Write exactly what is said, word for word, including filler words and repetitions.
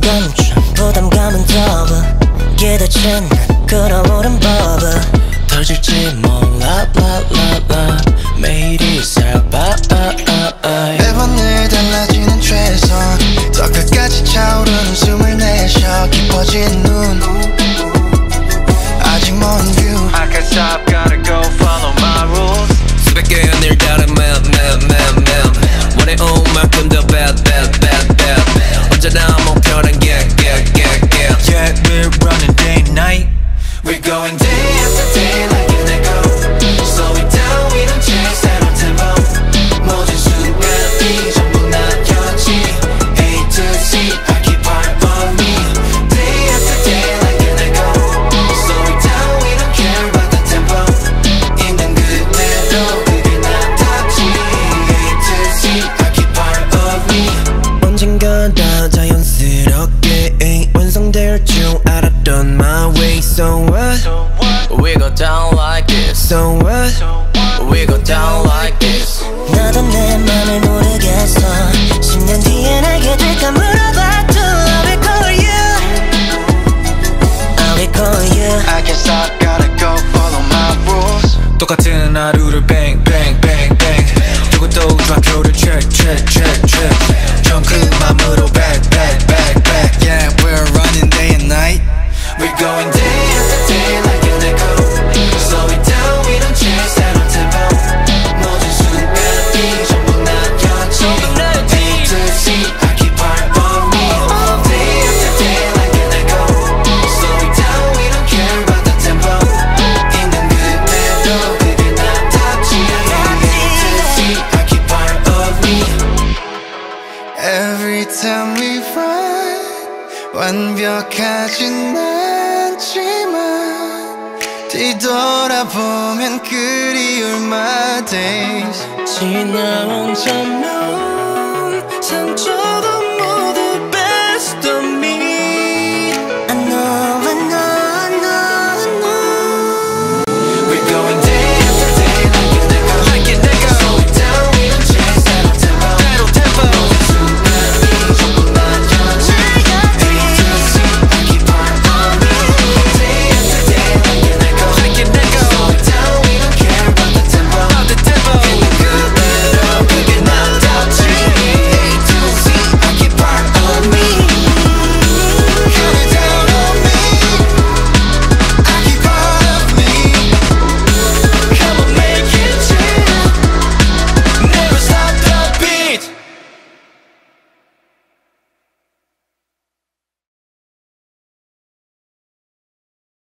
감춘 부담감은 더워 기대치는 끌어오른 법을 터질지 몰라 blah blah blah 매일이 살바 매번 늘 달라지는 최선 더 끝까지 차오르는 숨을 내쉬어 깊어진 눈 아직 먼 view I can't stop gotta go follow my rules 수백 개의 늘 다른 map map map map 원해온 만큼 더 bad bad bad bad 언제나 목표는 get get get get Yeah we're running day and night We're going day after day like an echo Slow it down we don't chase 새로운 tempo 모든 순간이 전부 나였지 A to Z I keep part of me Day after day like an echo Slow it down we don't care about the tempo 있는 그대로 그게 나답지 A to Z I keep part of me 언젠가 다 자연스럽게 완성될 줄 알았던 my way So what? We go down like this So what? We go down like this 나도 내 맘을 모르겠어 십 년 뒤엔 알게 될까 물어봐도 I will call you I will call you I can't stop gotta go follow my rules 똑같은 하루를 bang bang bang bang 누구도 좌표를 check check check check 전 그 맘으로 back back back back Yeah we're running day and night We're going day after day like an echo Slow it down we don't chase 새로운 tempo 모든 순간이 전부 나였지 A to Z I keep part of me Day after day like an echo Slow it down we don't care about the tempo 있는 그대로 그게 나답지 A to Z I keep part of me Every time we fight 완벽하진 않지만 뒤돌아보면 그리울 my days 지나온 천년 상처도